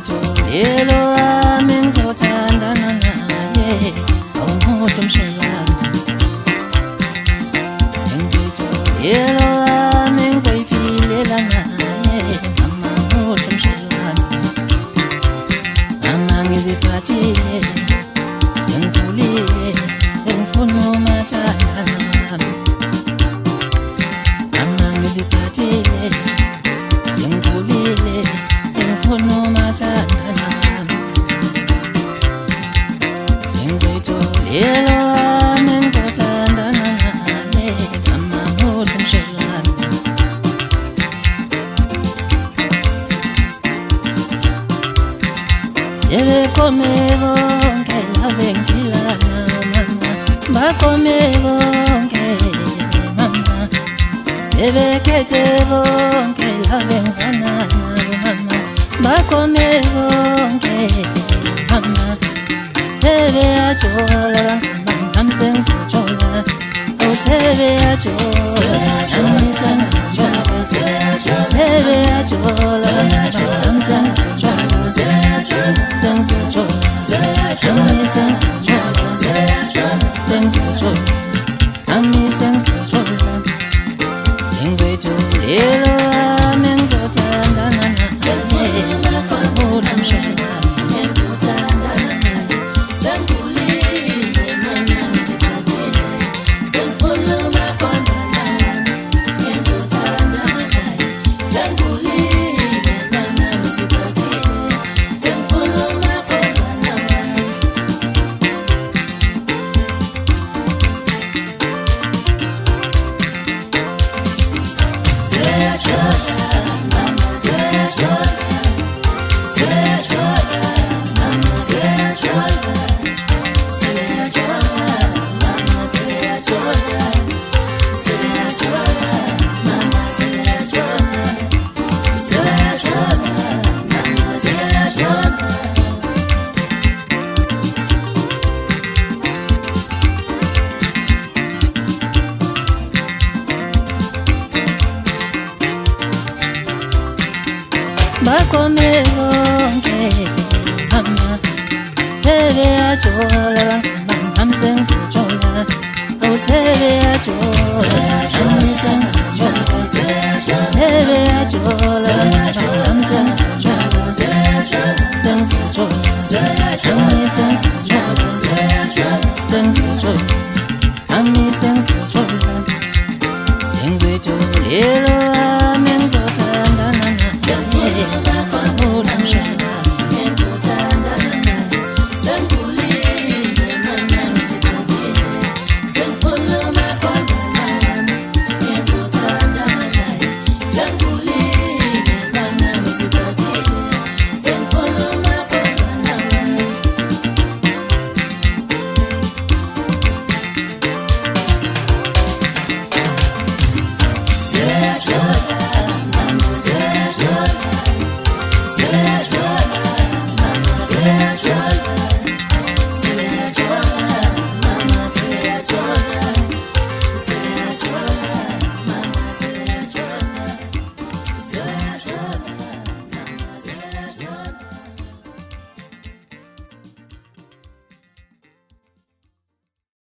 Sengizitholelo wami engizothandana naye awumuntu umshayelana. Sengizitholelo wami engizoyiphilela naye mama umuntu umshayelana. Mama ngiziphathile sengikhulile sengifuna umathandana nami. Mama ngiziphathile sengikhulile sengifuna umathandana nami. Sengizitholelo wami engizothandana naye mama umuntu umshayelana. Sebekome bonke lave ngilana mama, bakome bonke mama. Sebekhethe bonke lave ngizwanana mama, bakome bonke mama. Sebeyajola bangami sengizojola, oh sebeyajola nami sengizojola. Sebeyajola bangami sengizojola, sengizojola nami sengizojola, sengizojola nami sengizojola. Sengizitholelo wami engizothandana naye umuntu umshayelana. Bakome bonke mama, sebeyajola bangami sengizojola, oh sebeyajola